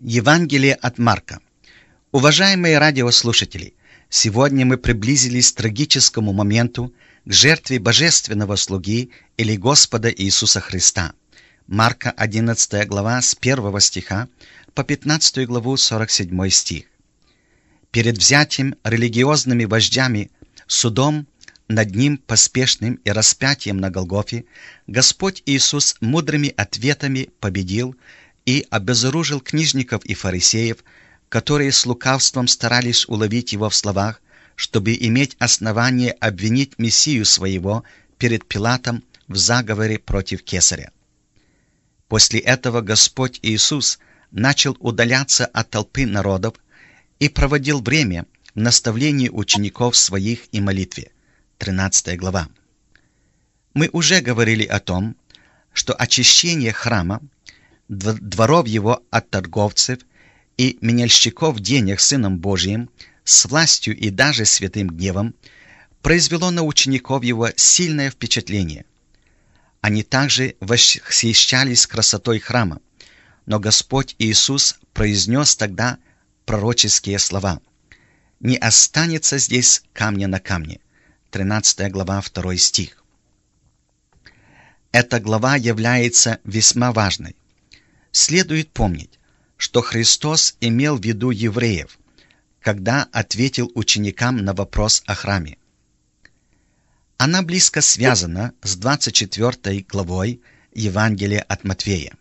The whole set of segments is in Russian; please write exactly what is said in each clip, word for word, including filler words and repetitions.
Евангелие от Марка. Уважаемые радиослушатели, сегодня мы приблизились к трагическому моменту, к жертве божественного слуги или Господа Иисуса Христа. Марка одиннадцатая глава с первого стиха по пятнадцатую главу сорок седьмой стих. Перед взятием религиозными вождями судом над ним поспешным и распятием на Голгофе Господь Иисус мудрыми ответами победил и обезоружил книжников и фарисеев, которые с лукавством старались уловить его в словах, чтобы иметь основание обвинить Мессию своего перед Пилатом в заговоре против Кесаря. После этого Господь Иисус начал удаляться от толпы народов и проводил время в наставлении учеников своих и молитве. тринадцатая глава. Мы уже говорили о том, что очищение храма, дворов его от торговцев и меняльщиков денег Сыном Божиим с властью и даже святым гневом произвело на учеников его сильное впечатление. Они также восхищались красотой храма, но Господь Иисус произнес тогда пророческие слова: «Не останется здесь камня на камне». тринадцатая глава, второй стих. Эта глава является весьма важной. Следует помнить, что Христос имел в виду евреев, когда ответил ученикам на вопрос о храме. Она близко связана с двадцать четвёртой главой Евангелия от Матфея.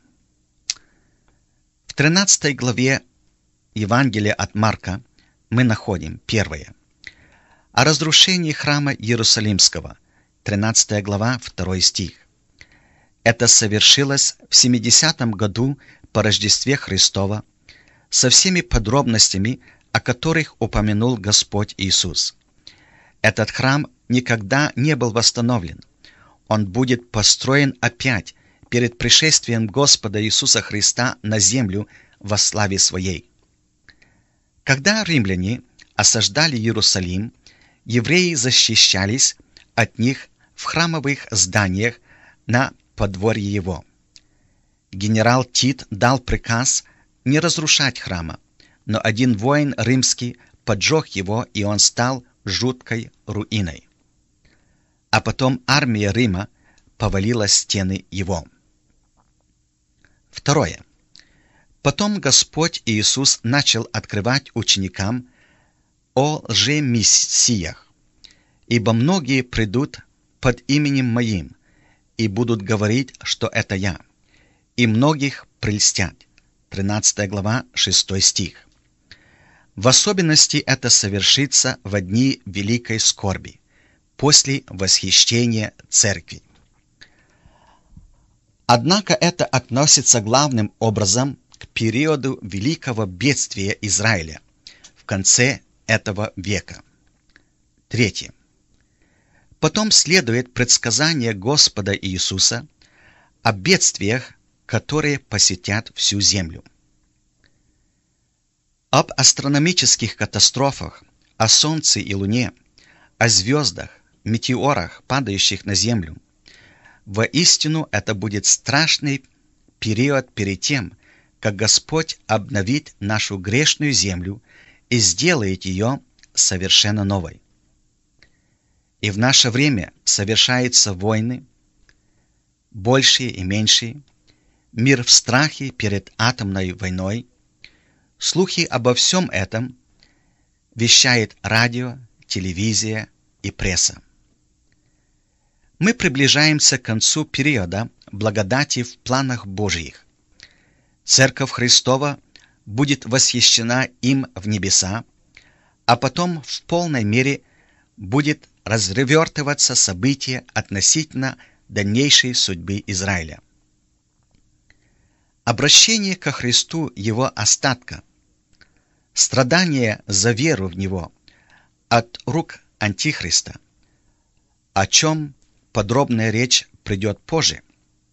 В тринадцатой главе Евангелия от Марка мы находим первое. О разрушении храма Иерусалимского, тринадцатая глава, второй стих. Это совершилось в семидесятом году по Рождестве Христова, со всеми подробностями, о которых упомянул Господь Иисус. Этот храм никогда не был восстановлен. Он будет построен опять перед пришествием Господа Иисуса Христа на землю во славе Своей. Когда римляне осаждали Иерусалим, евреи защищались от них в храмовых зданиях на подворье его. Генерал Тит дал приказ не разрушать храма, но один воин римский поджег его, и он стал жуткой руиной. А потом армия Рима повалила стены его. Второе. Потом Господь Иисус начал открывать ученикам о лжемессиях, ибо многие придут под именем Моим и будут говорить, что это Я, и многих прельстят. тринадцатая глава, шестой стих. В особенности это совершится в дни великой скорби, после восхищения церкви. Однако это относится главным образом к периоду великого бедствия Израиля в конце этого века. Третье. Потом следует предсказание Господа Иисуса о бедствиях, которые посетят всю землю. Об астрономических катастрофах, о Солнце и Луне, о звездах, метеорах, падающих на землю. Воистину, это будет страшный период перед тем, как Господь обновит нашу грешную землю и сделает ее совершенно новой. И в наше время совершаются войны, большие и меньшие, мир в страхе перед атомной войной. Слухи обо всем этом вещает радио, телевизия и пресса. Мы приближаемся к концу периода благодати в планах Божьих. Церковь Христова будет восхищена им в небеса, а потом в полной мере будет развертываться события относительно дальнейшей судьбы Израиля. Обращение ко Христу его остатка, страдание за веру в Него от рук Антихриста, о чем подробная речь придет позже.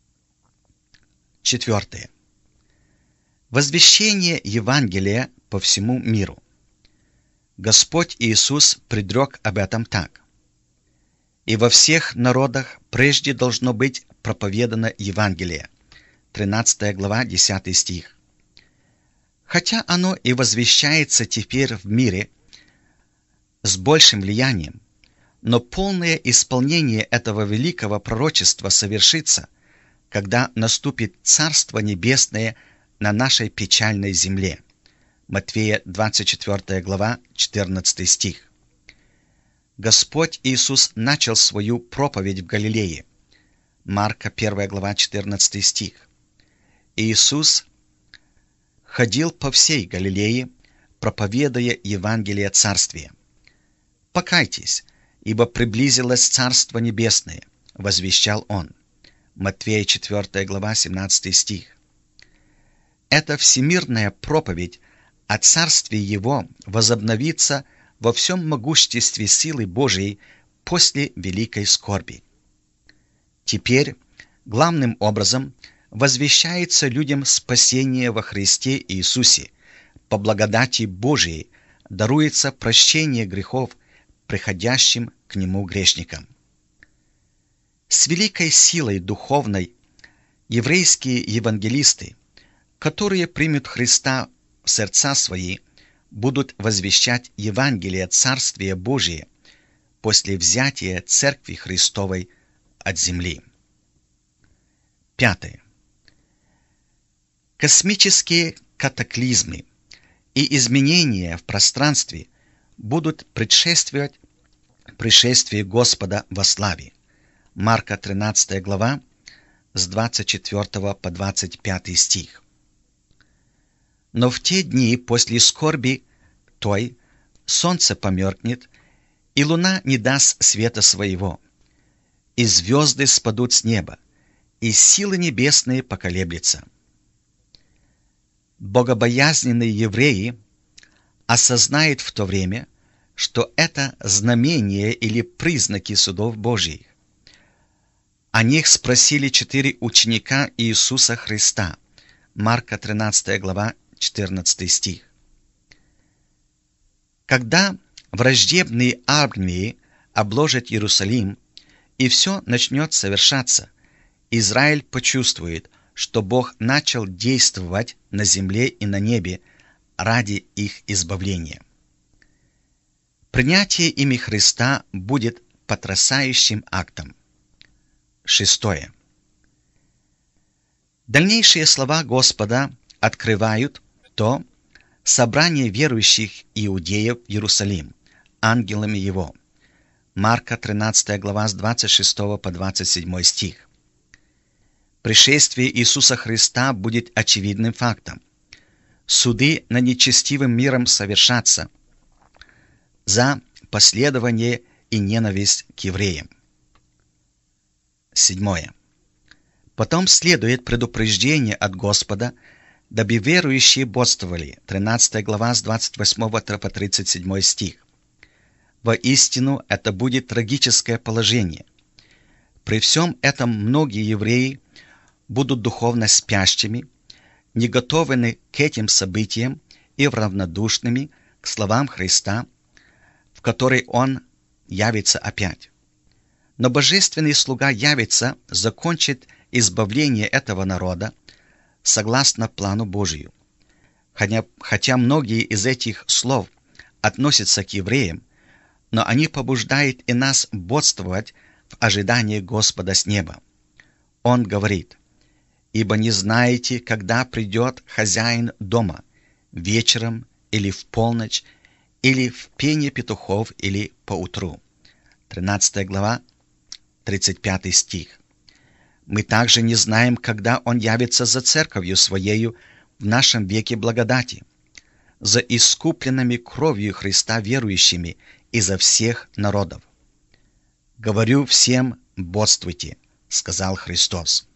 Четвертое. Возвещение Евангелия по всему миру. Господь Иисус предрек об этом так: «И во всех народах прежде должно быть проповедано Евангелие». тринадцатая глава, десятый стих. Хотя оно и возвещается теперь в мире с большим влиянием, но полное исполнение этого великого пророчества совершится, когда наступит Царство Небесное на нашей печальной земле. Матфея двадцать четвёртая глава, четырнадцатый стих. Господь Иисус начал свою проповедь в Галилее. Марка первая глава, четырнадцатый стих. Иисус ходил по всей Галилее, проповедуя Евангелие Царствия. «Покайтесь, ибо приблизилось Царство Небесное», — возвещал Он. Матфея четвёртая глава, семнадцатый стих. Эта всемирная проповедь о Царстве Его возобновится во всем могуществе силы Божией после великой скорби. Теперь, главным образом, возвещается людям спасение во Христе Иисусе. По благодати Божией даруется прощение грехов приходящим к Нему грешникам. С великой силой духовной еврейские евангелисты, которые примут Христа в сердца свои, будут возвещать Евангелие Царствия Божия после взятия Церкви Христовой от земли. Пятое. Космические катаклизмы и изменения в пространстве будут предшествовать пришествию Господа во славе. Марка тринадцатая глава, с двадцать четвёртого по двадцать пятый стих. Но в те дни после скорби той солнце померкнет, и луна не даст света своего, и звезды спадут с неба, и силы небесные поколеблются. Богобоязненные евреи осознают в то время, что это знамения или признаки судов Божьих. О них спросили четыре ученика Иисуса Христа. Марка тринадцатая глава, четырнадцатый стих. Когда враждебные армии обложат Иерусалим, и все начнет совершаться, Израиль почувствует, что Бог начал действовать на земле и на небе ради их избавления. Принятие ими Христа будет потрясающим актом. Шестое. Дальнейшие слова Господа открывают то собрание верующих иудеев в Иерусалим ангелами Его. Марка тринадцатая глава с двадцать шестого по двадцать седьмой стих. Пришествие Иисуса Христа будет очевидным фактом. Суды над нечестивым миром совершатся за последование и ненависть к евреям. Седьмое. Потом следует предупреждение от Господа, дабы верующие бодствовали. тринадцатая глава с двадцать восьмого по тридцать седьмой стих. Воистину, это будет трагическое положение. При всем этом многие евреи будут духовно спящими, не готовыми к этим событиям и равнодушными к словам Христа, в который Он явится опять. Но божественный слуга явится, закончит избавление этого народа согласно плану Божию. Хотя, хотя многие из этих слов относятся к евреям, но они побуждают и нас бодствовать в ожидании Господа с неба. Он говорит: «Ибо не знаете, когда придет хозяин дома, вечером или в полночь, или в пение петухов, или поутру». тринадцатая глава, тридцать пятый стих. Мы также не знаем, когда Он явится за церковью Своею в нашем веке благодати, за искупленными кровью Христа верующими изо всех народов. «Говорю всем, бодствуйте», — сказал Христос.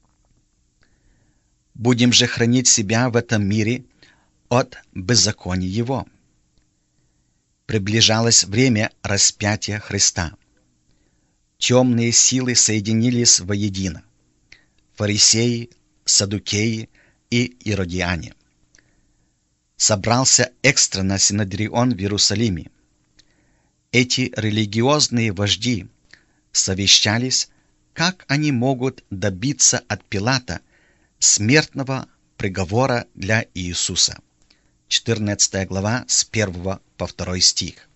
Будем же хранить себя в этом мире от беззакония его. Приближалось время распятия Христа. Темные силы соединились воедино: фарисеи, саддукеи и иродиане. Собрался экстренно синодрион в Иерусалиме. Эти религиозные вожди совещались, как они могут добиться от Пилата смертного приговора для Иисуса. четырнадцатая глава, с первого по второй стих.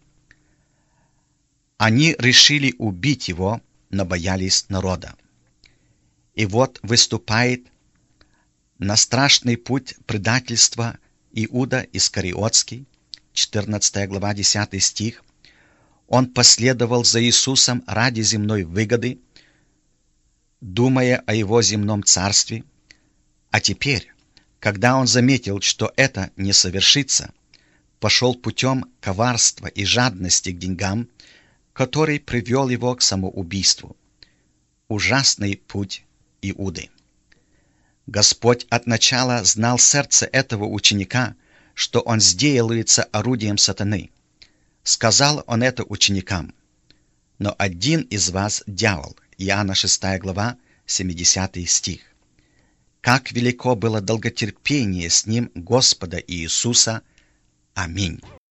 Они решили убить его, но боялись народа. И вот выступает на страшный путь предательства Иуда Искариотский, четырнадцатая глава, десятый стих. Он последовал за Иисусом ради земной выгоды, думая о его земном царстве, а теперь, когда он заметил, что это не совершится, пошел путем коварства и жадности к деньгам, который привел его к самоубийству. Ужасный путь Иуды. Господь от начала знал сердце этого ученика, что он сделается орудием сатаны. Сказал он это ученикам: «Но один из вас дьявол». Иоанна шестая глава, семидесятый стих. Как велико было долготерпение с ним Господа Иисуса. Аминь.